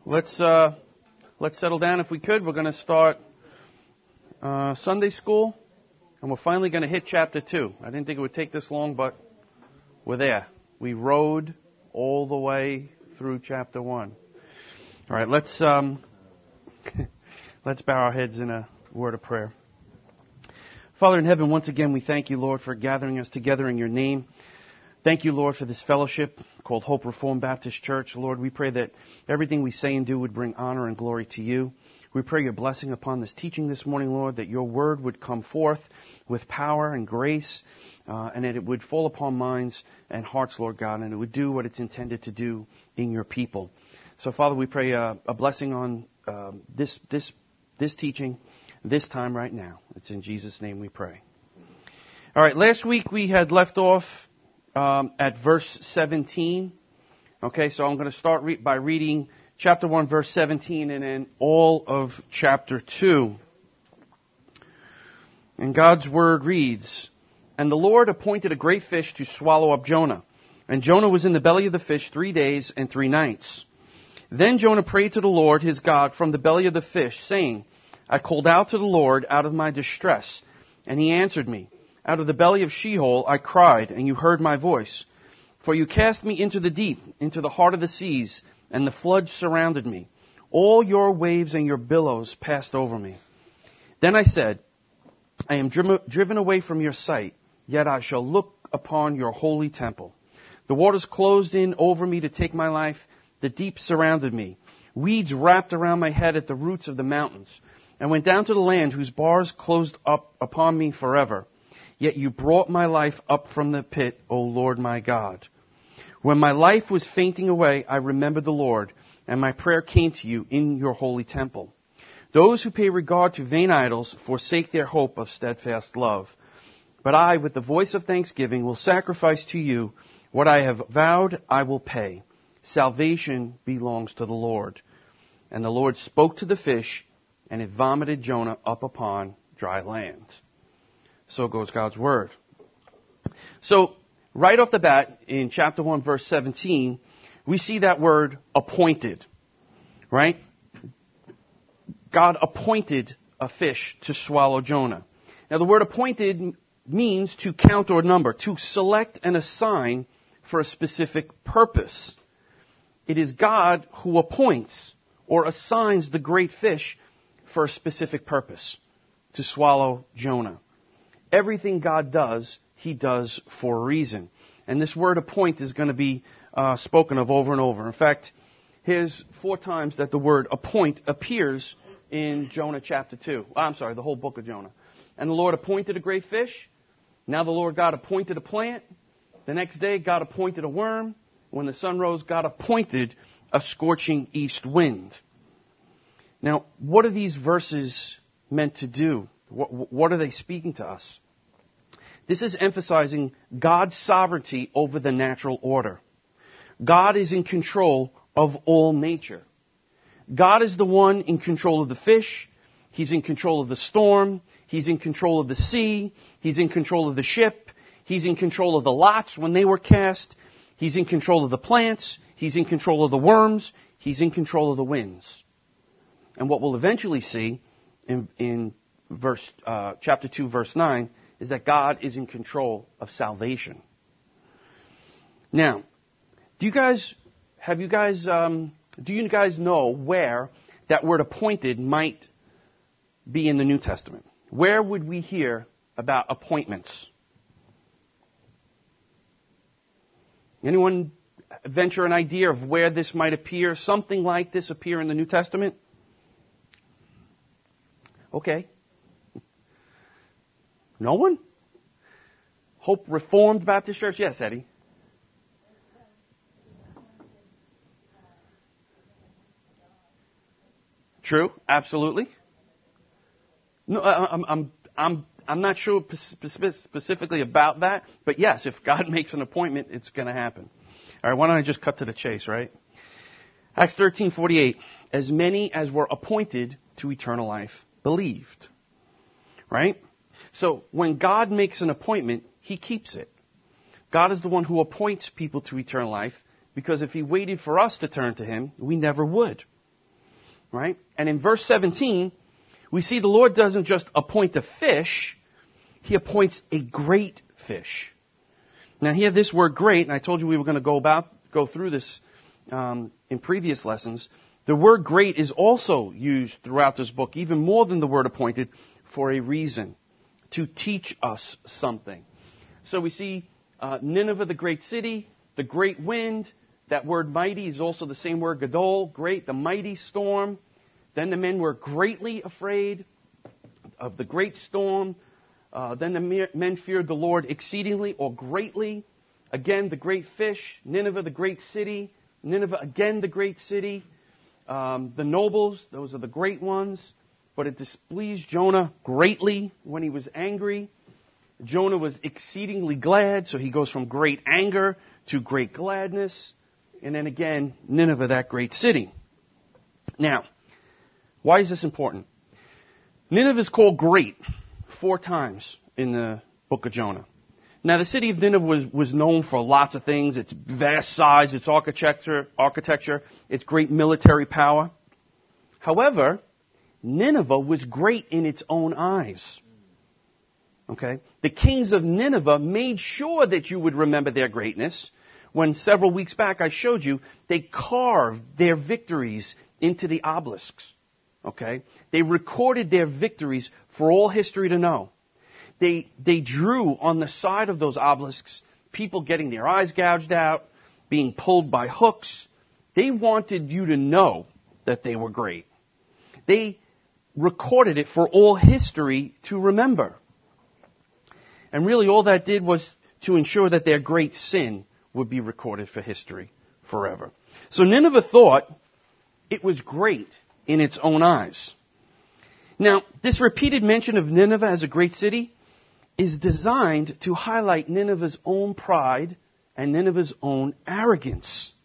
Let's settle down if we could. We're going to start Sunday school, and we're finally going to hit chapter 2. I didn't think it would take this long, but we're there. We rode all the way through chapter 1. All right, let's bow our heads in a word of prayer. Father in heaven, once again, we thank you, Lord, for gathering us together in your name. Thank you, Lord, for this fellowship called Hope Reformed Baptist Church. Lord, we pray that everything we say and do would bring honor and glory to you. We pray your blessing upon this teaching this morning, Lord, that your word would come forth with power and grace, and that it would fall upon minds and hearts, Lord God, and it would do what it's intended to do in your people. So, Father, we pray a blessing on this teaching, this time right now. It's in Jesus' name we pray. All right, last week we had left off at verse 17. Okay, so I'm going to start by reading chapter 1, verse 17, and then all of chapter 2. And God's word reads, "And the Lord appointed a great fish to swallow up Jonah. And Jonah was in the belly of the fish 3 days and 3 nights. Then Jonah prayed to the Lord his God from the belly of the fish, saying, I called out to the Lord out of my distress, and he answered me. Out of the belly of Sheol I cried, and you heard my voice. For you cast me into the deep, into the heart of the seas, and the floods surrounded me. All your waves and your billows passed over me. Then I said, I am driven away from your sight, yet I shall look upon your holy temple. The waters closed in over me to take my life. The deep surrounded me. Weeds wrapped around my head at the roots of the mountains. I went down to the land whose bars closed up upon me forever. Yet you brought my life up from the pit, O Lord my God. When my life was fainting away, I remembered the Lord, and my prayer came to you in your holy temple. Those who pay regard to vain idols forsake their hope of steadfast love. But I, with the voice of thanksgiving, will sacrifice to you what I have vowed I will pay. Salvation belongs to the Lord. And the Lord spoke to the fish, and it vomited Jonah up upon dry land." So goes God's word. So, right off the bat, in chapter 1, verse 17, we see that word appointed, right? God appointed a fish to swallow Jonah. Now, the word appointed means to count or number, to select and assign for a specific purpose. It is God who appoints or assigns the great fish for a specific purpose, to swallow Jonah. Everything God does, he does for a reason. And this word appoint is going to be spoken of over and over. In fact, here's 4 times that the word appoint appears in Jonah chapter 2. The whole book of Jonah. And the Lord appointed a great fish. Now the Lord God appointed a plant. The next day, God appointed a worm. When the sun rose, God appointed a scorching east wind. Now, what are these verses meant to do? What are they speaking to us? This is emphasizing God's sovereignty over the natural order. God is in control of all nature. God is the one in control of the fish. He's in control of the storm. He's in control of the sea. He's in control of the ship. He's in control of the lots when they were cast. He's in control of the plants. He's in control of the worms. He's in control of the winds. And what we'll eventually see in chapter 2, verse 9, is that God is in control of salvation. Now, do you guys know where that word appointed might be in the New Testament? Where would we hear about appointments? Anyone venture an idea of where this might appear? Something like this appear in the New Testament? Okay. No one? Hope Reformed Baptist Church? Yes, Eddie. True, absolutely. No, I'm not sure specifically about that, but yes, if God makes an appointment, it's going to happen. All right, why don't I just cut to the chase, right? Acts 13:48. As many as were appointed to eternal life believed. Right? So when God makes an appointment, he keeps it. God is the one who appoints people to eternal life, because if he waited for us to turn to him, we never would. right? And in verse 17, we see the Lord doesn't just appoint a fish, he appoints a great fish. Now here this word great, and I told you we were going to go through this in previous lessons. The word great is also used throughout this book, even more than the word appointed, for a reason, to teach us something. So we see Nineveh, the great city, the great wind. That word mighty is also the same word gadol, great, the mighty storm. Then the men were greatly afraid of the great storm. Then the men feared the Lord exceedingly or greatly. Again, the great fish, Nineveh, the great city. Nineveh, again, the great city. The nobles, those are the great ones. But it displeased Jonah greatly when he was angry. Jonah was exceedingly glad, so he goes from great anger to great gladness. And then again, Nineveh, that great city. Now, why is this important? Nineveh is called great 4 times in the book of Jonah. Now, the city of Nineveh was known for lots of things. Its vast size, its architecture, its great military power. However, Nineveh was great in its own eyes. Okay? The kings of Nineveh made sure that you would remember their greatness when several weeks back I showed you they carved their victories into the obelisks. Okay? They recorded their victories for all history to know. They drew on the side of those obelisks people getting their eyes gouged out, being pulled by hooks. They wanted you to know that they were great. They recorded it for all history to remember. And really all that did was to ensure that their great sin would be recorded for history forever. So Nineveh thought it was great in its own eyes. Now, this repeated mention of Nineveh as a great city is designed to highlight Nineveh's own pride and Nineveh's own arrogance.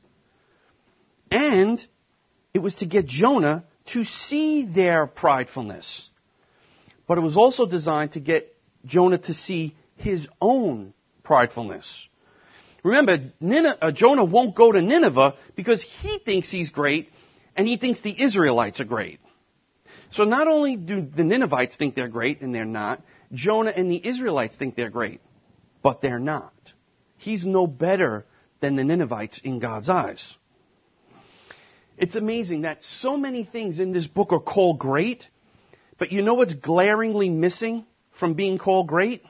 And it was to get Jonah to see their pridefulness. But it was also designed to get Jonah to see his own pridefulness. Remember, Jonah won't go to Nineveh because he thinks he's great and he thinks the Israelites are great. So not only do the Ninevites think they're great and they're not, Jonah and the Israelites think they're great, but they're not. He's no better than the Ninevites in God's eyes. It's amazing that so many things in this book are called great, but you know what's glaringly missing from being called great?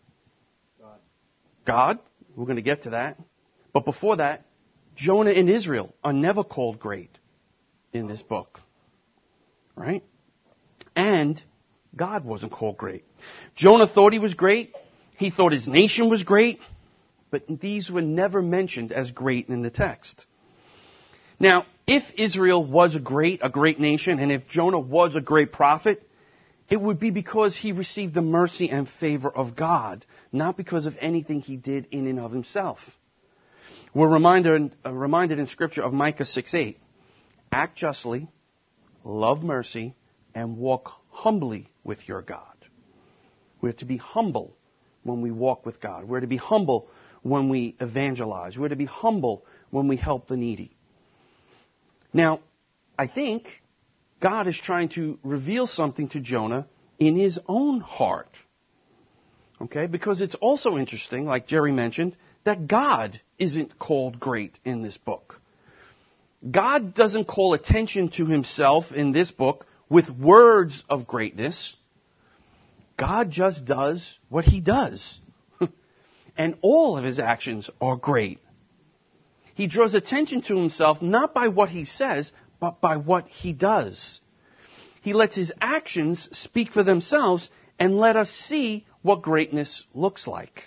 God. We're going to get to that. But before that, Jonah and Israel are never called great in this book. Right? And God wasn't called great. Jonah thought he was great. He thought his nation was great. But these were never mentioned as great in the text. Now, if Israel was a great nation, and if Jonah was a great prophet, it would be because he received the mercy and favor of God, not because of anything he did in and of himself. We're reminded in Scripture of Micah 6:8. Act justly, love mercy, and walk humbly with your God. We're to be humble when we walk with God. We're to be humble when we evangelize. We're to be humble when we help the needy. Now, I think God is trying to reveal something to Jonah in his own heart. Okay? Because it's also interesting, like Jerry mentioned, that God isn't called great in this book. God doesn't call attention to himself in this book with words of greatness. God just does what he does. And all of his actions are great. He draws attention to himself not by what he says, but by what he does. He lets his actions speak for themselves and let us see what greatness looks like.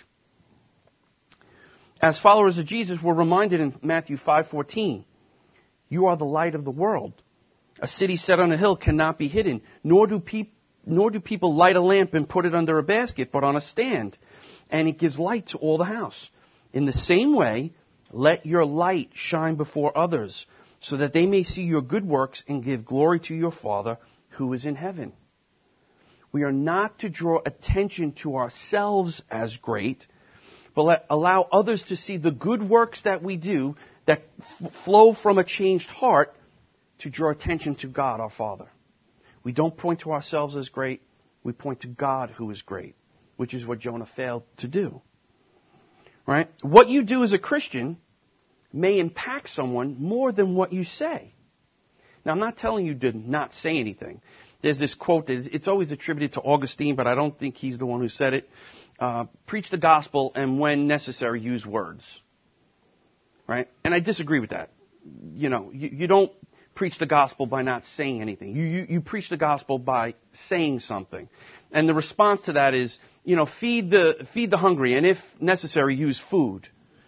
As followers of Jesus, we're reminded in Matthew 5:14, you are the light of the world. A city set on a hill cannot be hidden, nor do people light a lamp and put it under a basket, but on a stand, and it gives light to all the house. In the same way, let your light shine before others, so that they may see your good works and give glory to your Father who is in heaven. We are not to draw attention to ourselves as great, but allow others to see the good works that we do that flow from a changed heart to draw attention to God, our Father. We don't point to ourselves as great. We point to God who is great, which is what Jonah failed to do. Right? What you do as a Christian may impact someone more than what you say. Now, I'm not telling you to not say anything. There's this quote that it's always attributed to Augustine, but I don't think he's the one who said it. Preach the gospel and when necessary, use words. Right? And I disagree with that. You don't preach the gospel by not saying anything. You preach the gospel by saying something. And the response to that is, feed the hungry, and if necessary, use food.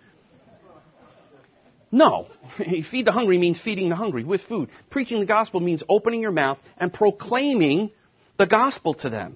No. Feed the hungry means feeding the hungry with food. Preaching the gospel means opening your mouth and proclaiming the gospel to them.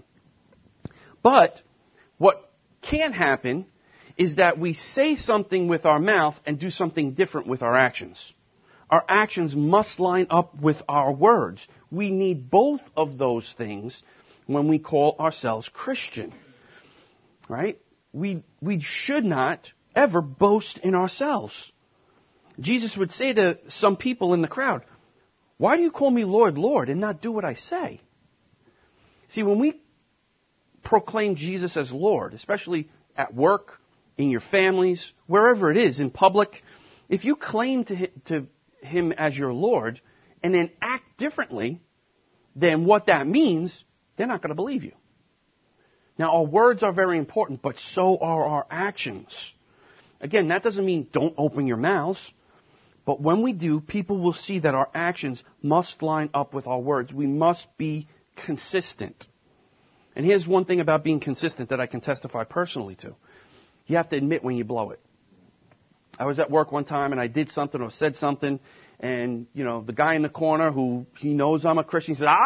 But what can happen is that we say something with our mouth and do something different with our actions. Our actions must line up with our words. We need both of those things when we call ourselves Christian. Right? We should not ever boast in ourselves. Jesus would say to some people in the crowd, "Why do you call me Lord, Lord, and not do what I say?" See, when we proclaim Jesus as Lord, especially at work, in your families, wherever it is, in public, if you claim to Him as your Lord and then act differently than what that means, they're not going to believe you. Now, our words are very important, but so are our actions. Again, that doesn't mean don't open your mouths. But when we do, people will see that our actions must line up with our words. We must be consistent. And here's one thing about being consistent that I can testify personally to. You have to admit when you blow it. I was at work one time and I did something or said something, and, the guy in the corner who he knows I'm a Christian, he said,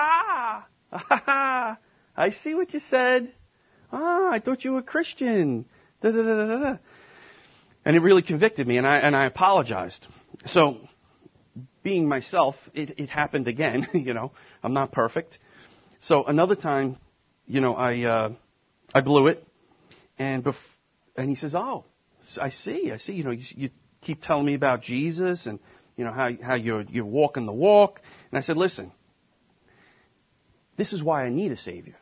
I see what you said. I thought you were a Christian. Da, da, da, da, da. And it really convicted me, and I apologized. So, being myself, it happened again. I'm not perfect. So another time, I blew it, and he says, "Oh, I see. You keep telling me about Jesus, and how you're walking the walk." And I said, "Listen, this is why I need a Savior.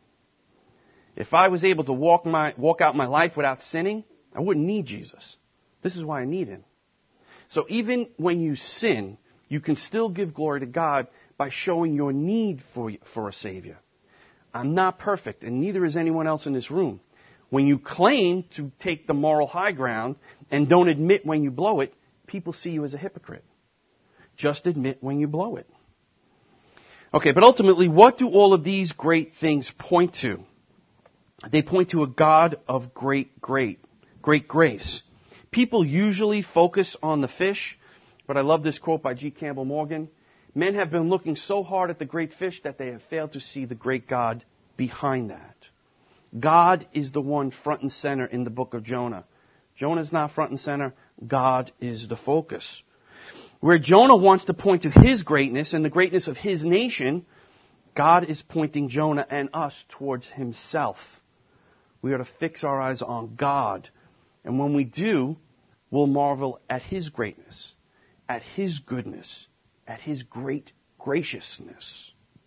If I was able to walk out my life without sinning, I wouldn't need Jesus. This is why I need Him." So even when you sin, you can still give glory to God by showing your need for a Savior. I'm not perfect, and neither is anyone else in this room. When you claim to take the moral high ground and don't admit when you blow it, people see you as a hypocrite. Just admit when you blow it. Okay, but ultimately, what do all of these great things point to? They point to a God of great grace. People usually focus on the fish, but I love this quote by G. Campbell Morgan. Men have been looking so hard at the great fish that they have failed to see the great God behind that. God is the one front and center in the book of Jonah. Jonah is not front and center. God is the focus. Where Jonah wants to point to his greatness and the greatness of his nation, God is pointing Jonah and us towards Himself. We are to fix our eyes on God. And when we do, we'll marvel at His greatness, at His goodness, at His great graciousness.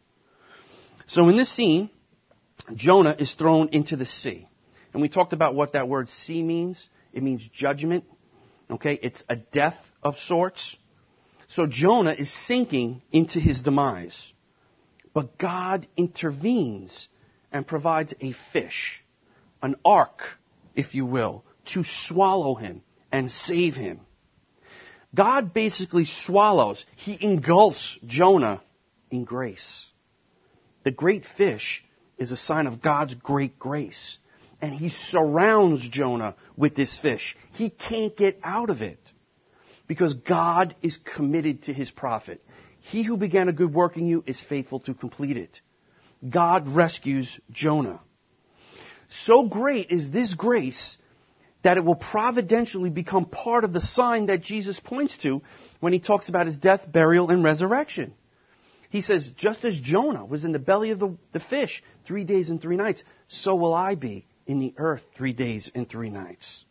So in this scene, Jonah is thrown into the sea. And we talked about what that word sea means. It means judgment. Okay, it's a death of sorts. So Jonah is sinking into his demise. But God intervenes and provides a fish, an ark, if you will, to swallow him and save him. God basically swallows, He engulfs Jonah in grace. The great fish is a sign of God's great grace. And He surrounds Jonah with this fish. He can't get out of it because God is committed to His prophet. He who began a good work in you is faithful to complete it. God rescues Jonah. So great is this grace that it will providentially become part of the sign that Jesus points to when He talks about His death, burial, and resurrection. He says, just as Jonah was in the belly of the fish 3 days and 3 nights, so will I be in the earth 3 days and 3 nights.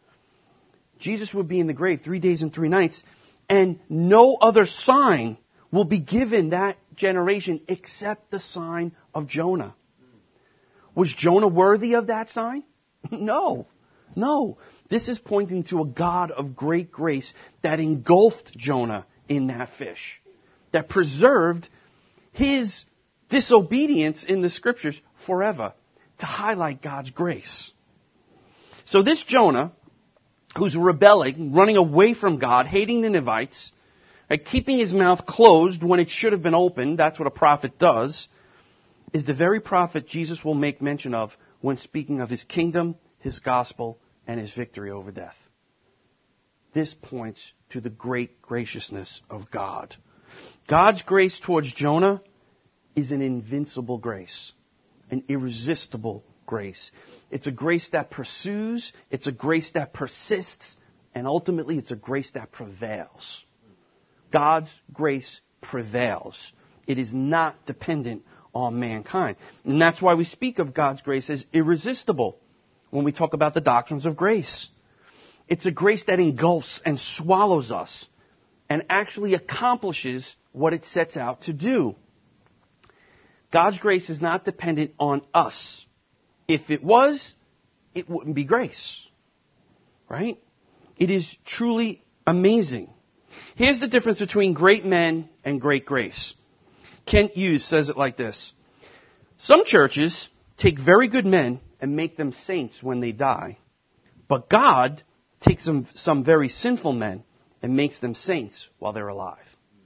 Jesus would be in the grave 3 days and 3 nights, and no other sign will be given that generation except the sign of Jonah. Was Jonah worthy of that sign? No. No. This is pointing to a God of great grace that engulfed Jonah in that fish, that preserved his disobedience in the scriptures forever to highlight God's grace. So this Jonah, who's rebelling, running away from God, hating the Ninevites, keeping his mouth closed when it should have been opened, that's what a prophet does, is the very prophet Jesus will make mention of when speaking of his kingdom, his gospel, and his victory over death. This points to the great graciousness of God. God's grace towards Jonah is an invincible grace, an irresistible grace. It's a grace that pursues, it's a grace that persists, and ultimately it's a grace that prevails. God's grace prevails. It is not dependent on mankind. And that's why we speak of God's grace as irresistible when we talk about the doctrines of grace. It's a grace that engulfs and swallows us and actually accomplishes what it sets out to do. God's grace is not dependent on us. If it was, it wouldn't be grace. Right? It is truly amazing. Here's the difference between great men and great grace. Kent Hughes says it like this. Some churches take very good men and make them saints when they die. But God takes some very sinful men and makes them saints while they're alive.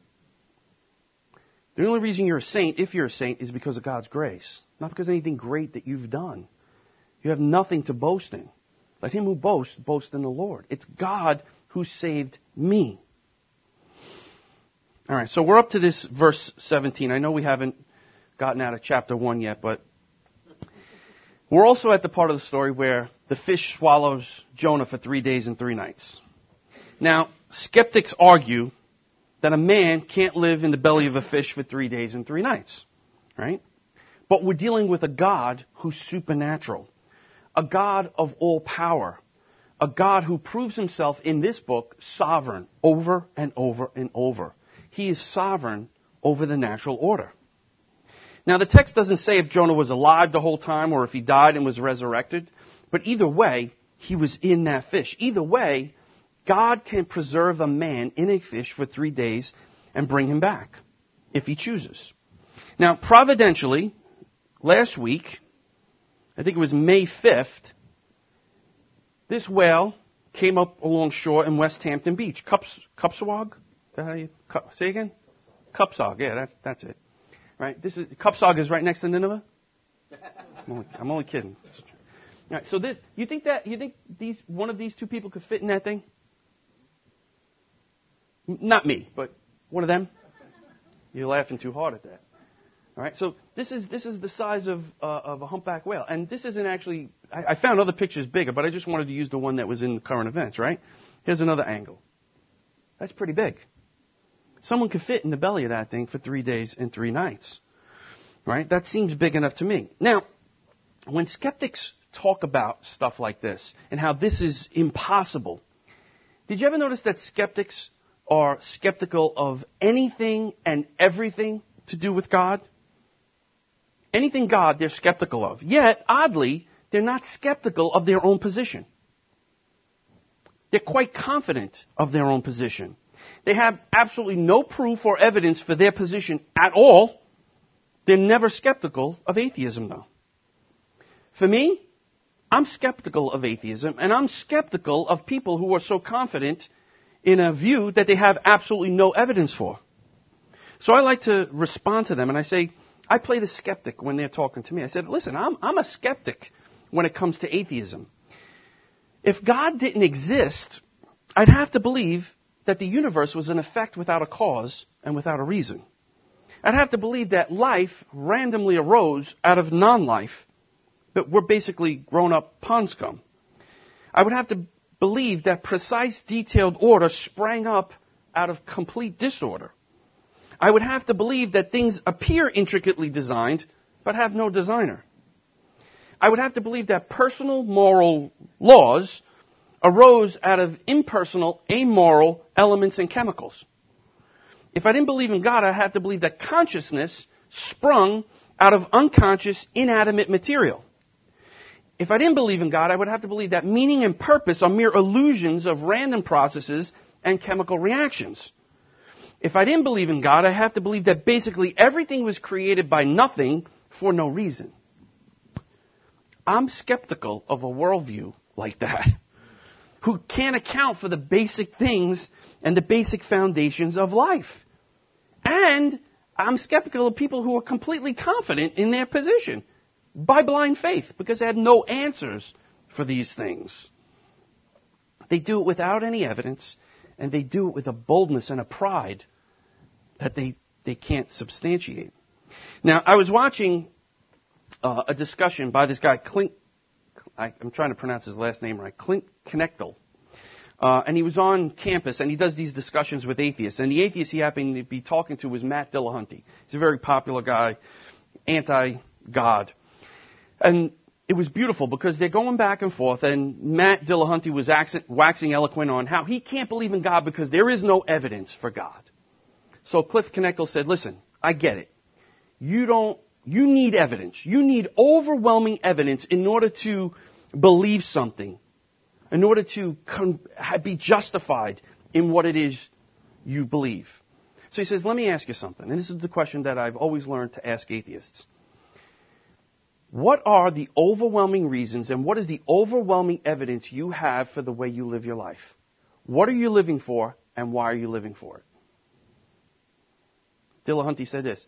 The only reason you're a saint, if you're a saint, is because of God's grace. Not because of anything great that you've done. You have nothing to boast in. Let him who boasts, boast in the Lord. It's God who saved me. All right, so we're up to this verse 17. I know we haven't gotten out of chapter 1 yet, but we're also at the part of the story where the fish swallows Jonah for 3 days and 3 nights. Now, skeptics argue that a man can't live in the belly of a fish for 3 days and 3 nights, right? But we're dealing with a God who's supernatural, a God of all power, a God who proves himself in this book sovereign over and over and over. He is sovereign over the natural order. Now, the text doesn't say if Jonah was alive the whole time or if he died and was resurrected, but either way, he was in that fish. Either way, God can preserve a man in a fish for 3 days and bring him back if he chooses. Now, providentially, last week, I think it was May 5th, this whale came up along shore in West Hampton Beach. Cupsawag? Say again? Cupsog. Yeah, that's it. Right? Cupsog is right next to Nineveh? I'm only kidding. All right, so you think one of these two people could fit in that thing? Not me, but one of them. You're laughing too hard at that. All right, so this is the size of a humpback whale, and this isn't actually. I found other pictures bigger, but I just wanted to use the one that was in current events. Right? Here's another angle. That's pretty big. Someone could fit in the belly of that thing for 3 days and 3 nights. Right? That seems big enough to me. Now, when skeptics talk about stuff like this and how this is impossible, did you ever notice that skeptics are skeptical of anything and everything to do with God? Anything God, they're skeptical of. Yet, oddly, they're not skeptical of their own position. They're quite confident of their own position. They have absolutely no proof or evidence for their position at all. They're never skeptical of atheism, though. For me, I'm skeptical of atheism, and I'm skeptical of people who are so confident in a view that they have absolutely no evidence for. So I like to respond to them, and I say, I play the skeptic when they're talking to me. I said, listen, I'm a skeptic when it comes to atheism. If God didn't exist, I'd have to believe that the universe was an effect without a cause and without a reason. I'd have to believe that life randomly arose out of non-life, that we're basically grown-up pond scum. I would have to believe that precise, detailed order sprang up out of complete disorder. I would have to believe that things appear intricately designed, but have no designer. I would have to believe that personal moral laws arose out of impersonal, amoral elements and chemicals. If I didn't believe in God, I'd have to believe that consciousness sprung out of unconscious, inanimate material. If I didn't believe in God, I would have to believe that meaning and purpose are mere illusions of random processes and chemical reactions. If I didn't believe in God, I have to believe that basically everything was created by nothing for no reason. I'm skeptical of a worldview like that, who can't account for the basic things and the basic foundations of life. And I'm skeptical of people who are completely confident in their position by blind faith because they had no answers for these things. They do it without any evidence, and they do it with a boldness and a pride that they can't substantiate. Now, I was watching a discussion by this guy, Clint, I'm trying to pronounce his last name right, Clint Knechtel. And he was on campus, and he does these discussions with atheists. And the atheist he happened to be talking to was Matt Dillahunty. He's a very popular guy, anti-God. And it was beautiful because they're going back and forth, and Matt Dillahunty was waxing eloquent on how he can't believe in God because there is no evidence for God. So Cliff Knechtel said, listen, I get it. You need evidence. You need overwhelming evidence in order to believe something, in order to be justified in what it is you believe. So he says, let me ask you something. And this is the question that I've always learned to ask atheists. What are the overwhelming reasons and what is the overwhelming evidence you have for the way you live your life? What are you living for and why are you living for it? Dillahunty said this.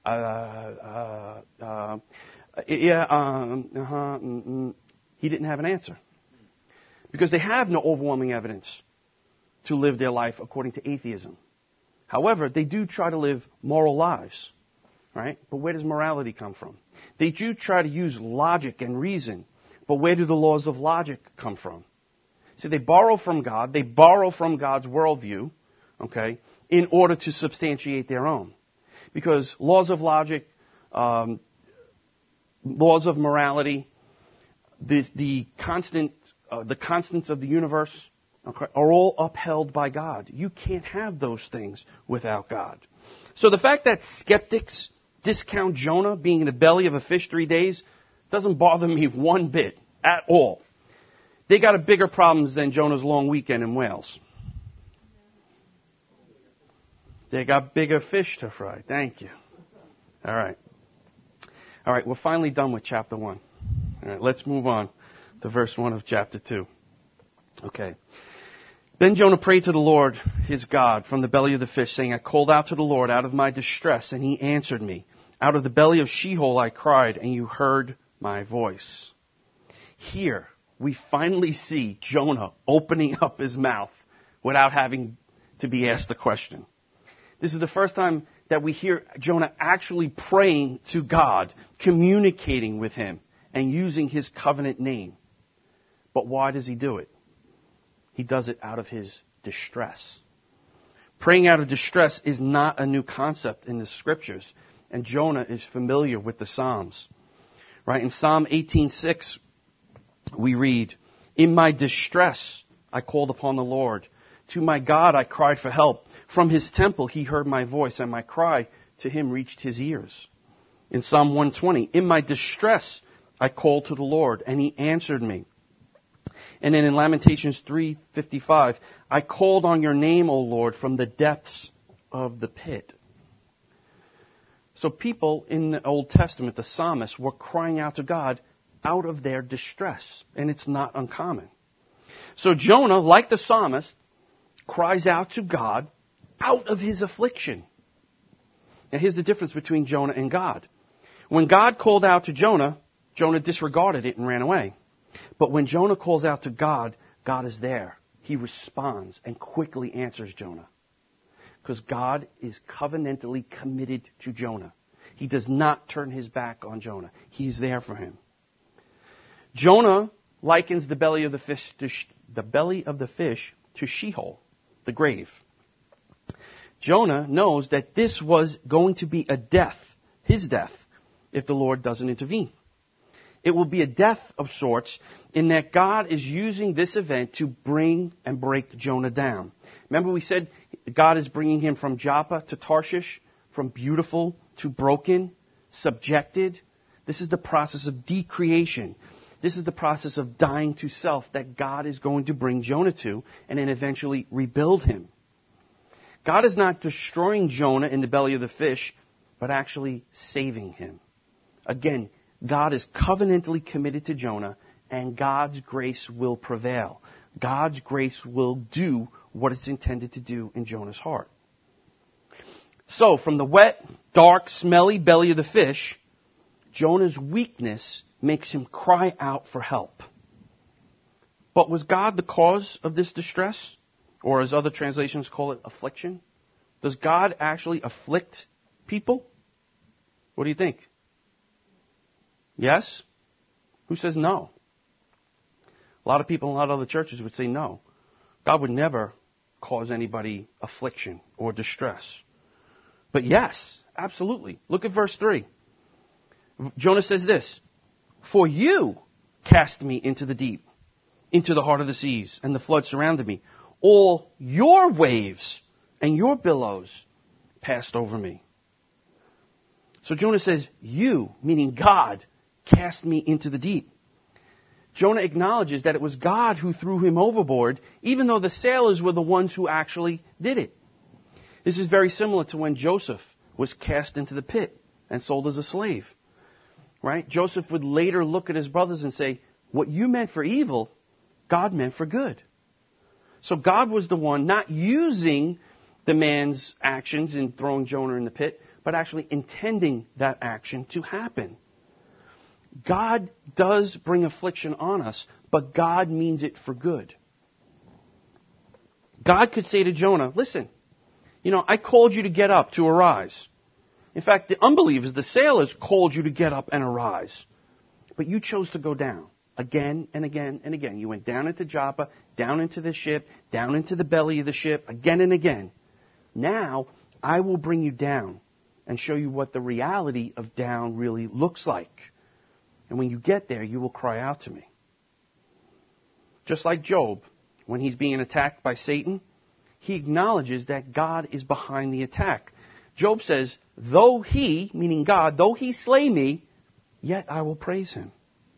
He didn't have an answer. Because they have no overwhelming evidence to live their life according to atheism. However, they do try to live moral lives, right? But where does morality come from? They do try to use logic and reason, but where do the laws of logic come from? See, they borrow from God, they borrow from God's worldview, okay, in order to substantiate their own. Because laws of logic, laws of morality, the constants of the universe, okay, are all upheld by God. You can't have those things without God. So the fact that skeptics discount Jonah being in the belly of a fish 3 days doesn't bother me one bit at all. They got a bigger problems than Jonah's long weekend in Wales. They got bigger fish to fry. Thank you. All right. All right, we're finally done with chapter 1. All right, let's move on to verse 1 of chapter 2. Okay. Then Jonah prayed to the Lord, his God, from the belly of the fish, saying, I called out to the Lord out of my distress, and he answered me. Out of the belly of Sheol I cried, and you heard my voice. Here, we finally see Jonah opening up his mouth without having to be asked a question. This is the first time that we hear Jonah actually praying to God, communicating with him, and using his covenant name. But why does he do it? He does it out of his distress. Praying out of distress is not a new concept in the scriptures, and Jonah is familiar with the Psalms. Right? In Psalm 18:6, we read, In my distress I called upon the Lord. To my God I cried for help. From his temple he heard my voice, and my cry to him reached his ears. In Psalm 120, In my distress I called to the Lord, and he answered me. And then in Lamentations 3:55, I called on your name, O Lord, from the depths of the pit. So people in the Old Testament, the psalmists, were crying out to God out of their distress, and it's not uncommon. So Jonah, like the psalmist, cries out to God out of his affliction. Now here's the difference between Jonah and God. When God called out to Jonah, Jonah disregarded it and ran away. But when Jonah calls out to God, God is there. He responds and quickly answers Jonah. Because God is covenantally committed to Jonah. He does not turn his back on Jonah. He's there for him. Jonah likens the belly of the fish to Sheol, the grave. Jonah knows that this was going to be a death, his death, if the Lord doesn't intervene. It will be a death of sorts in that God is using this event to bring and break Jonah down. Remember we said God is bringing him from Joppa to Tarshish, from beautiful to broken, subjected. This is the process of decreation. This is the process of dying to self that God is going to bring Jonah to and then eventually rebuild him. God is not destroying Jonah in the belly of the fish, but actually saving him. Again, God is covenantally committed to Jonah, and God's grace will prevail. God's grace will do what it's intended to do in Jonah's heart. So, from the wet, dark, smelly belly of the fish, Jonah's weakness makes him cry out for help. But was God the cause of this distress? Or as other translations call it, affliction? Does God actually afflict people? What do you think? Yes? Who says no? A lot of people in a lot of other churches would say no. God would never cause anybody affliction or distress. But yes, absolutely. Look at verse 3. Jonah says this, "For you cast me into the deep, into the heart of the seas, and the flood surrounded me. All your waves and your billows passed over me." So Jonah says, you, meaning God, cast me into the deep. Jonah acknowledges that it was God who threw him overboard, even though the sailors were the ones who actually did it. This is very similar to when Joseph was cast into the pit and sold as a slave. Right? Joseph would later look at his brothers and say, what you meant for evil, God meant for good. So God was the one not using the man's actions in throwing Jonah in the pit, but actually intending that action to happen. God does bring affliction on us, but God means it for good. God could say to Jonah, listen, I called you to get up, to arise. In fact, the unbelievers, the sailors, called you to get up and arise. But you chose to go down again and again and again. You went down into Joppa, down into the ship, down into the belly of the ship, again and again. Now, I will bring you down and show you what the reality of down really looks like. And when you get there, you will cry out to me. Just like Job, when he's being attacked by Satan, he acknowledges that God is behind the attack. Job says, though he, meaning God, though he slay me, yet I will praise him.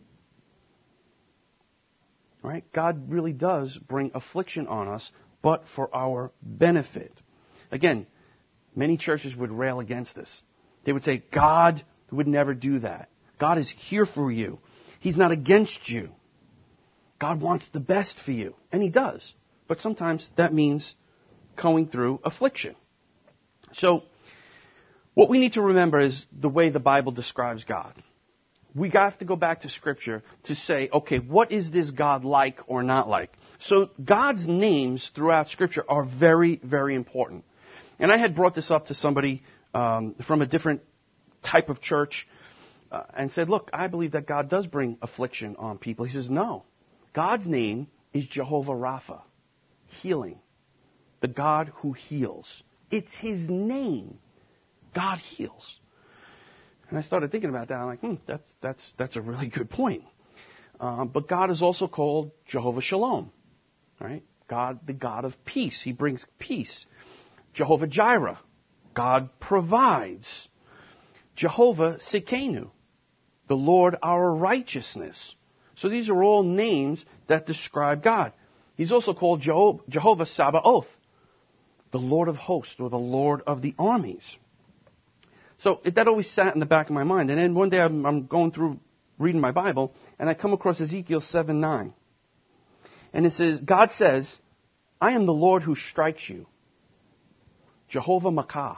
Right? God really does bring affliction on us, but for our benefit. Again, many churches would rail against this. They would say, God would never do that. God is here for you. He's not against you. God wants the best for you. And he does. But sometimes that means going through affliction. So, what we need to remember is the way the Bible describes God. We have to go back to Scripture to say, okay, what is this God like or not like? So God's names throughout Scripture are very, very important. And I had brought this up to somebody from a different type of church and said, look, I believe that God does bring affliction on people. He says, no. God's name is Jehovah Rapha, healing. The God who heals. It's his name. God heals. And I started thinking about that. I'm like, that's a really good point. But God is also called Jehovah Shalom, right? God, the God of peace. He brings peace. Jehovah Jireh, God provides. Jehovah Sikenu, the Lord our righteousness. So these are all names that describe God. He's also called Jehovah Sabaoth, the Lord of hosts, or the Lord of the armies. So that always sat in the back of my mind. And then one day I'm going through reading my Bible, and I come across Ezekiel 7:9. And it says, God says, I am the Lord who strikes you. Jehovah Makkah.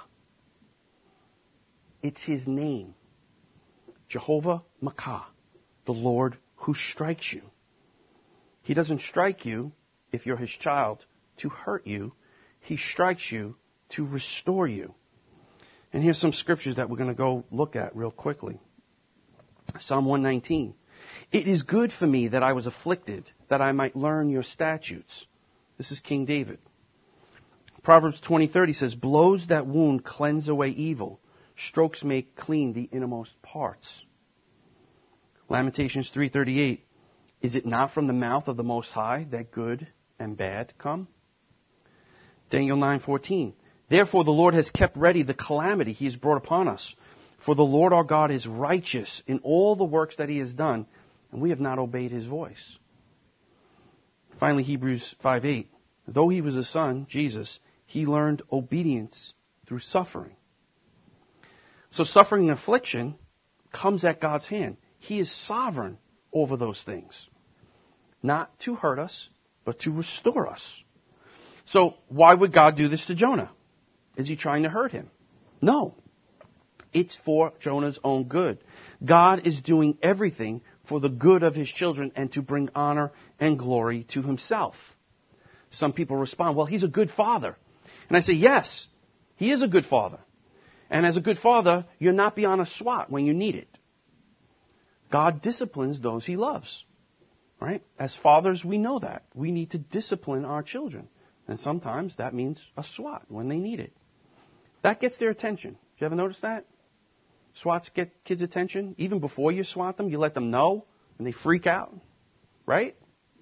It's his name. Jehovah Makkah, the Lord who strikes you. He doesn't strike you, if you're his child, to hurt you. He strikes you to restore you. And here's some scriptures that we're going to go look at real quickly. Psalm 119. It is good for me that I was afflicted, that I might learn your statutes. This is King David. Proverbs 20:30 says, blows that wound cleanse away evil. Strokes make clean the innermost parts. Lamentations 3:38. Is it not from the mouth of the Most High that good and bad come? Daniel 9:14. Therefore the Lord has kept ready the calamity he has brought upon us. For the Lord our God is righteous in all the works that he has done, and we have not obeyed his voice. Finally, Hebrews 5:8. Though he was a son, Jesus, he learned obedience through suffering. So suffering and affliction comes at God's hand. He is sovereign over those things. Not to hurt us, but to restore us. So why would God do this to Jonah? Is he trying to hurt him? No. It's for Jonah's own good. God is doing everything for the good of his children and to bring honor and glory to himself. Some people respond, well, he's a good father. And I say, yes, he is a good father. And as a good father, you're not beyond a swat when you need it. God disciplines those he loves. Right? As fathers, we know that. We need to discipline our children. And sometimes that means a swat when they need it. That gets their attention. Did you ever notice that? Swats get kids' attention. Even before you swat them, you let them know, and they freak out. Right?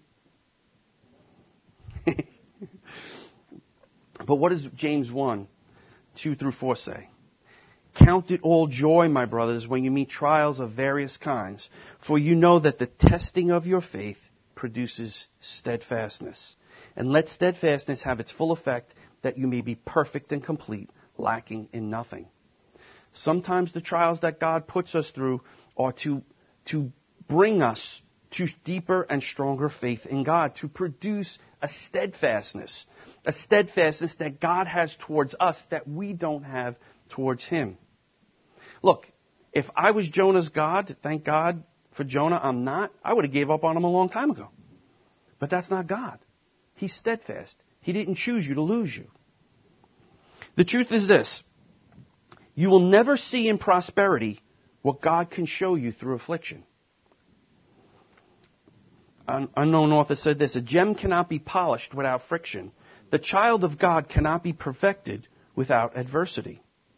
But what does James 1:2-4 say? Count it all joy, my brothers, when you meet trials of various kinds, for you know that the testing of your faith produces steadfastness. And let steadfastness have its full effect, that you may be perfect and complete, lacking in nothing. Sometimes the trials that God puts us through are to bring us to deeper and stronger faith in God, to produce a steadfastness that God has towards us that we don't have towards him. Look, if I was Jonah's God, thank God for Jonah, I'm not, I would have gave up on him a long time ago. But that's not God. He's steadfast. He didn't choose you to lose you. The truth is this. You will never see in prosperity what God can show you through affliction. An unknown author said this, a gem cannot be polished without friction. The child of God cannot be perfected without adversity.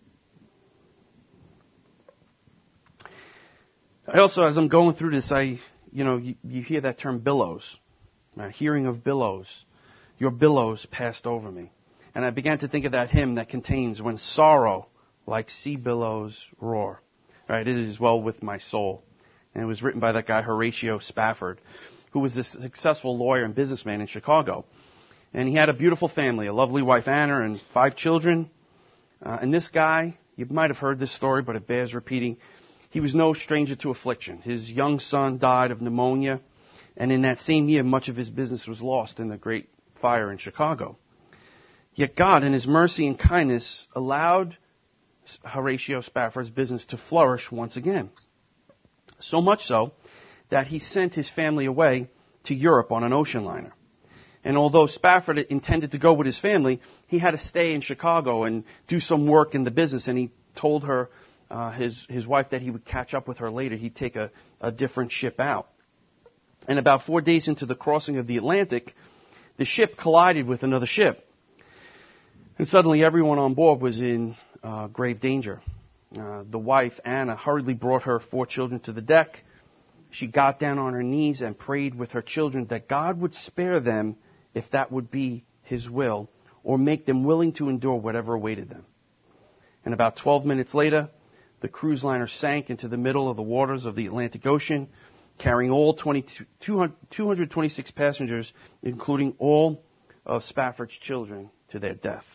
I also, as I'm going through this, you hear that term billows. Hearing of billows. Your billows passed over me. And I began to think of that hymn that contains, when sorrow like sea billows roar. Right, it is well with my soul. And it was written by that guy Horatio Spafford, who was a successful lawyer and businessman in Chicago. And he had a beautiful family, a lovely wife, Anna, and 5 children. And this guy, you might have heard this story, but it bears repeating. He was no stranger to affliction. His young son died of pneumonia, and in that same year, much of his business was lost in the Great Fire in Chicago. Yet God, in his mercy and kindness, allowed Horatio Spafford's business to flourish once again. So much so that he sent his family away to Europe on an ocean liner. And although Spafford intended to go with his family, he had to stay in Chicago and do some work in the business, and he told her, his wife, that he would catch up with her later. He'd take a different ship out. And about 4 days into the crossing of the Atlantic, the ship collided with another ship. And suddenly everyone on board was in grave danger. The wife, Anna, hurriedly brought her 4 children to the deck. She got down on her knees and prayed with her children that God would spare them if that would be his will, or make them willing to endure whatever awaited them. And about 12 minutes later, the cruise liner sank into the middle of the waters of the Atlantic Ocean, carrying all 226 passengers, including all of Spafford's children, to their death.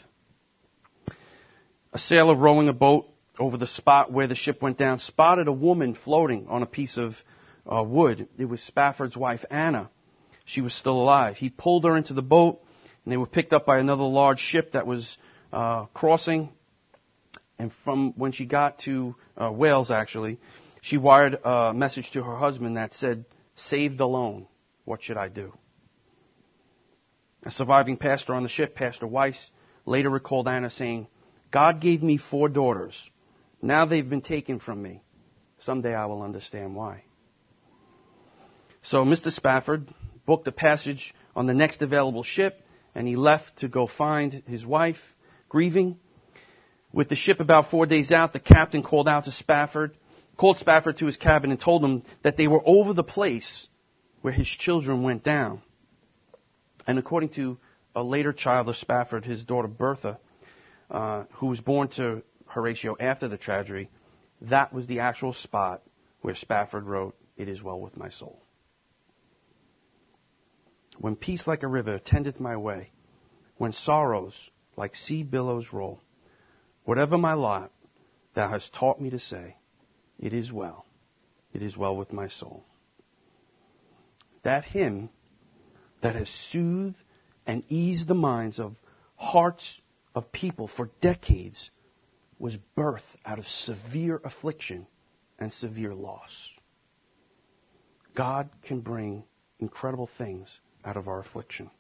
A sailor rowing a boat over the spot where the ship went down spotted a woman floating on a piece of wood. It was Spafford's wife, Anna. She was still alive. He pulled her into the boat, and they were picked up by another large ship that was crossing. And from when she got to Wales, actually, she wired a message to her husband that said, "Saved alone, what should I do?" A surviving pastor on the ship, Pastor Weiss, later recalled Anna saying, "God gave me 4 daughters. Now they've been taken from me. Someday I will understand why." So Mr. Spafford booked a passage on the next available ship, and he left to go find his wife, grieving. With the ship about 4 days out, the captain called Spafford to his cabin and told him that they were over the place where his children went down. And according to a later child of Spafford, his daughter Bertha, who was born to Horatio after the tragedy, that was the actual spot where Spafford wrote, "It is well with my soul." When peace like a river attendeth my way, when sorrows like sea billows roll, whatever my lot, thou hast taught me to say, it is well with my soul. That hymn that has soothed and eased the minds of hearts of people for decades was birthed out of severe affliction and severe loss. God can bring incredible things out of our affliction.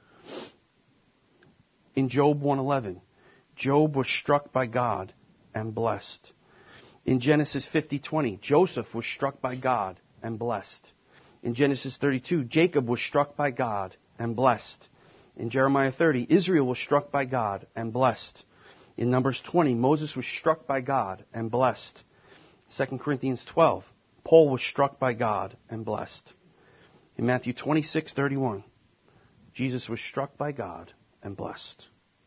In Job 1:11, Job was struck by God and blessed. In Genesis 50:20, Joseph was struck by God and blessed. In Genesis 32, Jacob was struck by God and blessed. In Jeremiah 30, Israel was struck by God and blessed. In Numbers 20, Moses was struck by God and blessed. 2 Corinthians 12, Paul was struck by God and blessed. In Matthew 26:31, Jesus was struck by God and blessed.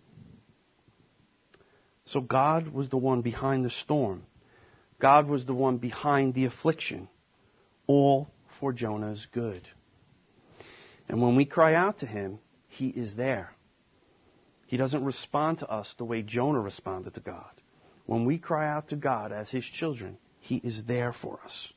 So God was the one behind the storm. God was the one behind the affliction, all for Jonah's good. And when we cry out to him, he is there. He doesn't respond to us the way Jonah responded to God. When we cry out to God as his children, he is there for us.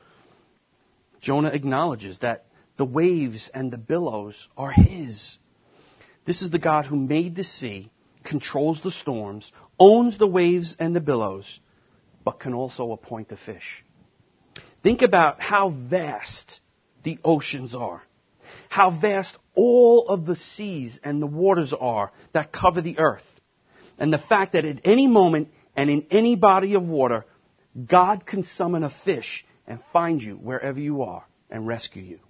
Jonah acknowledges that the waves and the billows are his. This is the God who made the sea, controls the storms, owns the waves and the billows, but can also appoint the fish. Think about how vast the oceans are, how vast all of the seas and the waters are that cover the earth, and the fact that at any moment and in any body of water, God can summon a fish and find you wherever you are and rescue you.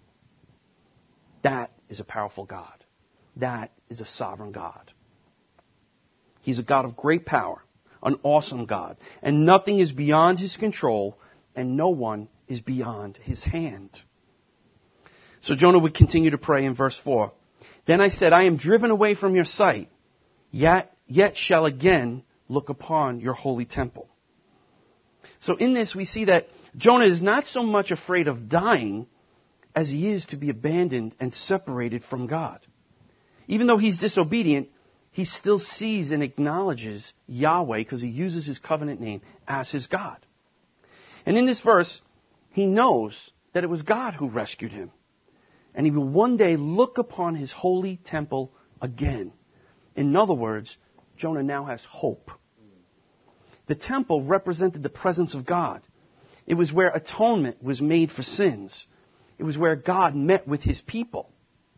That is a powerful God. That is a sovereign God. He's a God of great power, an awesome God, and nothing is beyond his control, and no one is beyond his hand. So Jonah would continue to pray in verse 4. Then I said, I am driven away from your sight, yet shall again look upon your holy temple. So in this we see that Jonah is not so much afraid of dying as he is to be abandoned and separated from God. Even though he's disobedient, he still sees and acknowledges Yahweh because he uses his covenant name as his God. And in this verse, he knows that it was God who rescued him. And he will one day look upon his holy temple again. In other words, Jonah now has hope. The temple represented the presence of God. It was where atonement was made for sins. It was where God met with his people.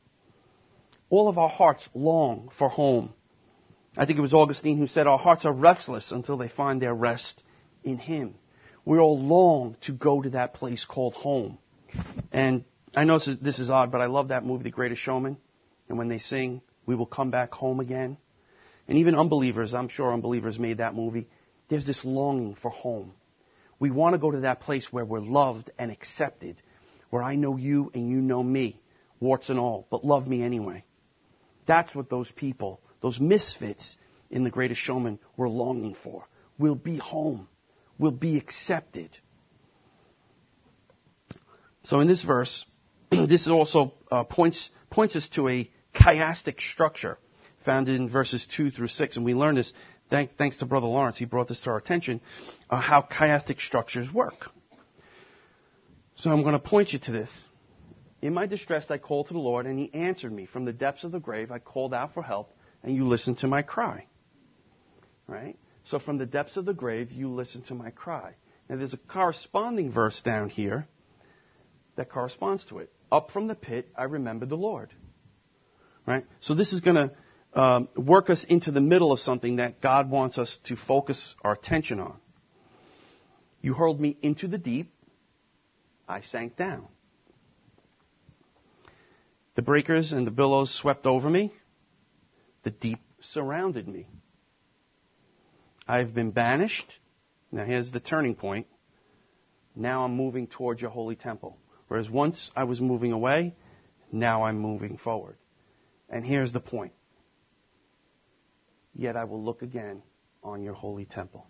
All of our hearts long for home. I think it was Augustine who said, our hearts are restless until they find their rest in him. We all long to go to that place called home. And I know this is odd, but I love that movie, The Greatest Showman. And when they sing, we will come back home again. And even unbelievers, I'm sure unbelievers made that movie. There's this longing for home. We want to go to that place where we're loved and accepted, where I know you and you know me, warts and all, but love me anyway. That's what those people, those misfits in The Greatest Showman were longing for. We'll be home. We'll be accepted. So in this verse, this also points us to a chiastic structure found in verses 2 through 6. And we learned this, thanks to Brother Lawrence. He brought this to our attention, how chiastic structures work. So I'm going to point you to this. In my distress, I called to the Lord, and he answered me. From the depths of the grave, I called out for help, and you listened to my cry. Right? So from the depths of the grave, you listened to my cry. Now there's a corresponding verse down here that corresponds to it. Up from the pit, I remembered the Lord. Right? So this is going to work us into the middle of something that God wants us to focus our attention on. You hurled me into the deep. I sank down. The breakers and the billows swept over me. The deep surrounded me. I've been banished. Now here's the turning point. Now I'm moving towards your holy temple. Whereas once I was moving away, now I'm moving forward. And here's the point. yet I will look again on your holy temple.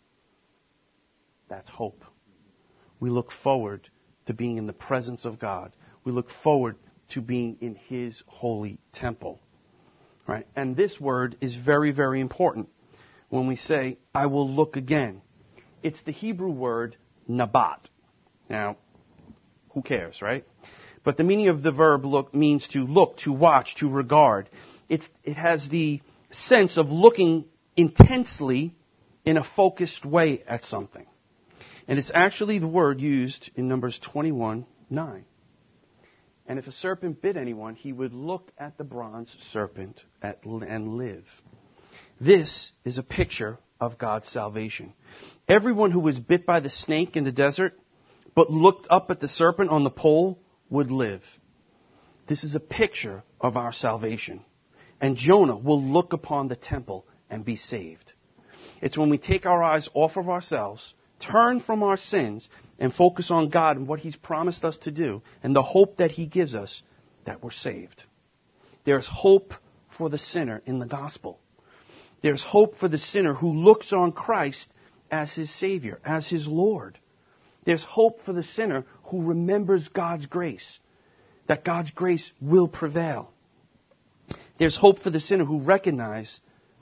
That's hope. We look forward to being in the presence of God. We look forward to being in His holy temple. Right? And this word is very, very important when we say, I will look again. It's the Hebrew word nabat. Now, who cares, right? But the meaning of the verb look means to look, to watch, to regard. It has the sense of looking intensely in a focused way at something. And it's actually the word used in Numbers 21:9. And if a serpent bit anyone, he would look at the bronze serpent and live. This is a picture of God's salvation. Everyone who was bit by the snake in the desert, but looked up at the serpent on the pole, would live. This is a picture of our salvation. And Jonah will look upon the temple and be saved. It's when we take our eyes off of ourselves, turn from our sins, and focus on God and what He's promised us to do, and the hope that He gives us, that we're saved. There's hope for the sinner in the gospel. There's hope for the sinner who looks on Christ as his Savior, as his Lord. There's hope for the sinner who remembers God's grace, that God's grace will prevail. There's hope for the sinner who recognizes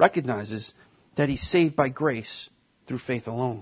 that he's saved by grace through faith alone.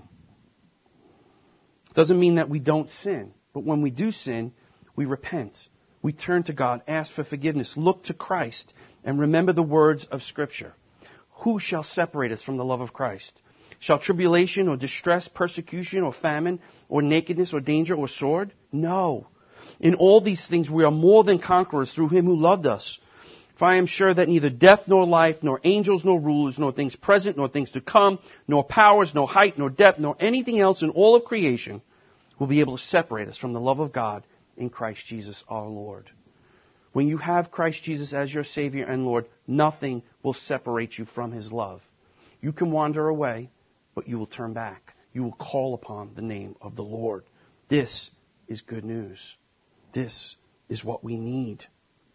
Doesn't mean that we don't sin, but when we do sin, we repent. We turn to God, ask for forgiveness, look to Christ, and remember the words of Scripture. Who shall separate us from the love of Christ? Shall tribulation or distress, persecution or famine or nakedness or danger or sword? No. In all these things we are more than conquerors through Him who loved us. For I am sure that neither death nor life, nor angels nor rulers, nor things present, nor things to come, nor powers, nor height, nor depth, nor anything else in all of creation will be able to separate us from the love of God in Christ Jesus our Lord. When you have Christ Jesus as your Savior and Lord, nothing will separate you from His love. You can wander away, but you will turn back. You will call upon the name of the Lord. This is good news. This is what we need.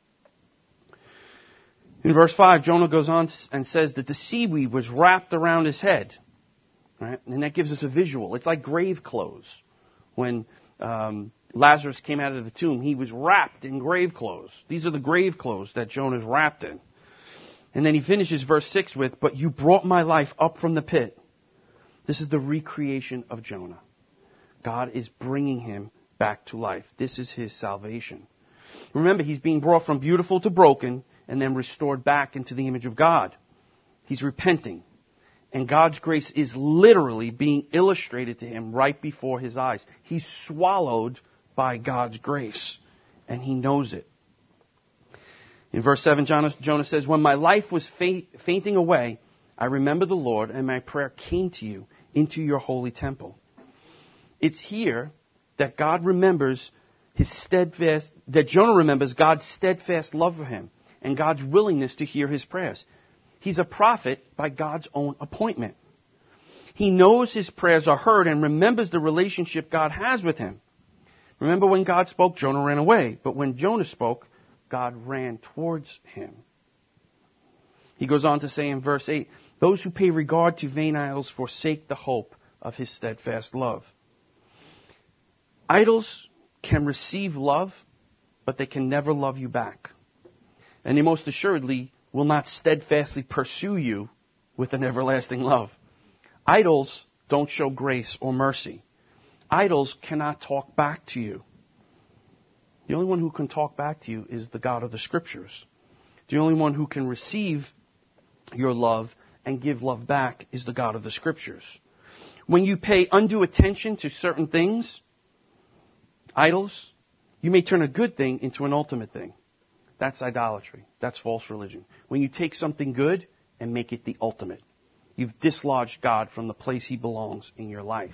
In verse 5, Jonah goes on and says that the seaweed was wrapped around his head. Right? And that gives us a visual. It's like grave clothes. When Lazarus came out of the tomb, he was wrapped in grave clothes. These are the grave clothes that Jonah's wrapped in. And then he finishes verse 6 with, but you brought my life up from the pit. This is the recreation of Jonah. God is bringing him back to life. This is his salvation. Remember, he's being brought from beautiful to broken and then restored back into the image of God. He's repenting. And God's grace is literally being illustrated to him right before his eyes. He's swallowed by God's grace, and he knows it. In verse 7, Jonah says, when my life was fainting away, I remembered the Lord, and my prayer came to you into your holy temple. It's here that God remembers that Jonah remembers God's steadfast love for him and God's willingness to hear his prayers. He's a prophet by God's own appointment. He knows his prayers are heard and remembers the relationship God has with him. Remember when God spoke, Jonah ran away. But when Jonah spoke, God ran towards him. He goes on to say in verse 8, those who pay regard to vain idols forsake the hope of his steadfast love. Idols can receive love, but they can never love you back. And they most assuredly will not steadfastly pursue you with an everlasting love. Idols don't show grace or mercy. Idols cannot talk back to you. The only one who can talk back to you is the God of the Scriptures. The only one who can receive your love and give love back is the God of the Scriptures. When you pay undue attention to certain things, idols, you may turn a good thing into an ultimate thing. That's idolatry. That's false religion. When you take something good and make it the ultimate, you've dislodged God from the place He belongs in your life.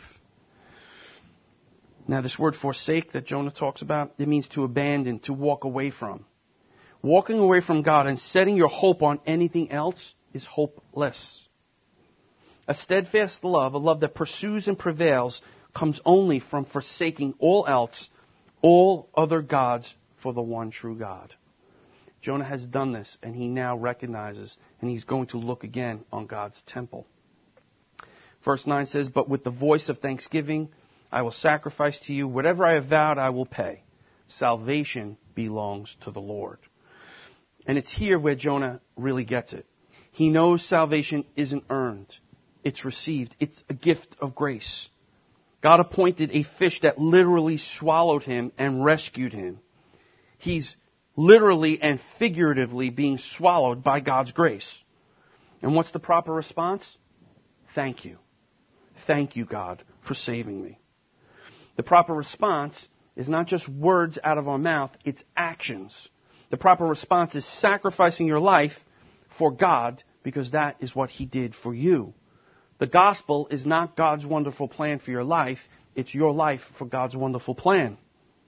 Now, this word forsake that Jonah talks about, it means to abandon, to walk away from. Walking away from God and setting your hope on anything else is hopeless. A steadfast love, a love that pursues and prevails, comes only from forsaking all else, all other gods for the one true God. Jonah has done this, and he now recognizes, and he's going to look again on God's temple. Verse 9 says, "But with the voice of thanksgiving I will sacrifice to you. Whatever I have vowed I will pay. Salvation belongs to the Lord." And it's here where Jonah really gets it. He knows salvation isn't earned. It's received. It's a gift of grace. God appointed a fish that literally swallowed him and rescued him. He's literally and figuratively being swallowed by God's grace. And what's the proper response? Thank you. Thank you, God, for saving me. The proper response is not just words out of our mouth, it's actions. The proper response is sacrificing your life for God because that is what He did for you. The gospel is not God's wonderful plan for your life, it's your life for God's wonderful plan.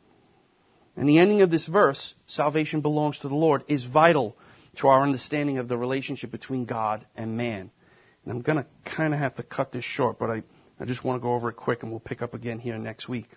And the ending of this verse, salvation belongs to the Lord, is vital to our understanding of the relationship between God and man. And I'm going to kind of have to cut this short, but I just want to go over it quick and we'll pick up again here next week.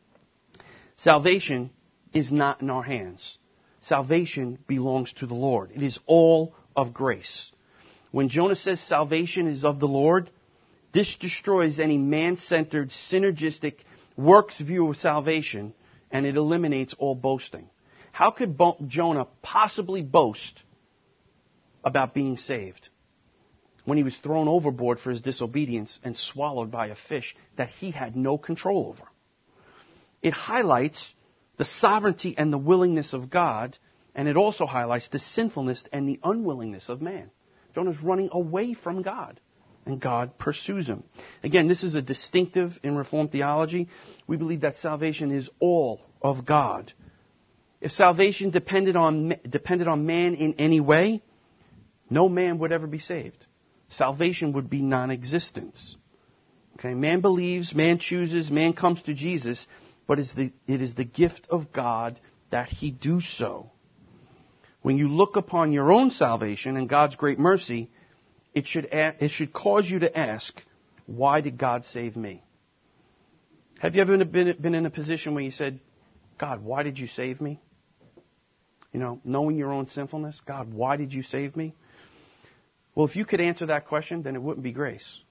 Salvation is not in our hands. Salvation belongs to the Lord. It is all of grace. When Jonah says salvation is of the Lord, this destroys any man-centered, synergistic, works view of salvation, and it eliminates all boasting. How could Jonah possibly boast about being saved when he was thrown overboard for his disobedience and swallowed by a fish that he had no control over? It highlights the sovereignty and the willingness of God, and it also highlights the sinfulness and the unwillingness of man. Jonah's running away from God, and God pursues him. Again, this is a distinctive in Reformed theology. We believe that salvation is all of God. If salvation depended on man in any way, no man would ever be saved. Salvation would be non-existent. Okay, man believes, man chooses, man comes to Jesus, but it is the gift of God that He do so. When you look upon your own salvation and God's great mercy, it should cause you to ask, why did God save me? Have you ever been in a position where you said, God, why did you save me? You know, knowing your own sinfulness, God, why did you save me? Well, if you could answer that question, then it wouldn't be grace.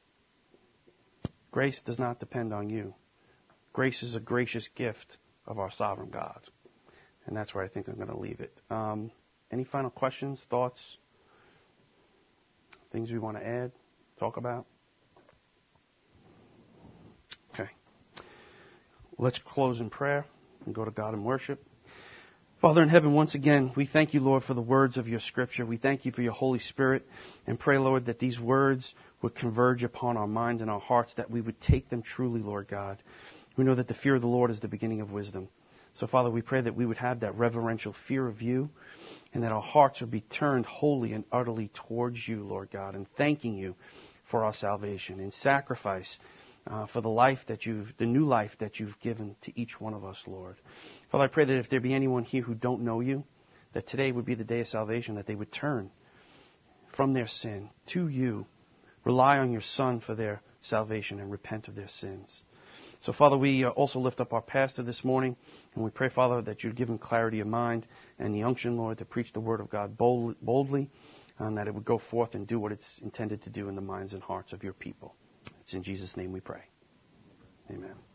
Grace does not depend on you. Grace is a gracious gift of our sovereign God. And that's where I think I'm going to leave it. Any final questions, thoughts, things we want to add, talk about? Okay. Let's close in prayer and go to God in worship. Father in heaven, once again, we thank you, Lord, for the words of your Scripture. We thank you for your Holy Spirit and pray, Lord, that these words would converge upon our minds and our hearts, that we would take them truly, Lord God. We know that the fear of the Lord is the beginning of wisdom. So, Father, we pray that we would have that reverential fear of you and that our hearts would be turned wholly and utterly towards you, Lord God, and thanking you for our salvation and sacrifice for the new life that you've given to each one of us, Lord. Father, I pray that if there be anyone here who don't know you, that today would be the day of salvation, that they would turn from their sin to you, rely on your Son for their salvation, and repent of their sins. So, Father, we also lift up our pastor this morning, and we pray, Father, that you'd give him clarity of mind and the unction, Lord, to preach the word of God boldly, and that it would go forth and do what it's intended to do in the minds and hearts of your people. It's in Jesus' name we pray. Amen.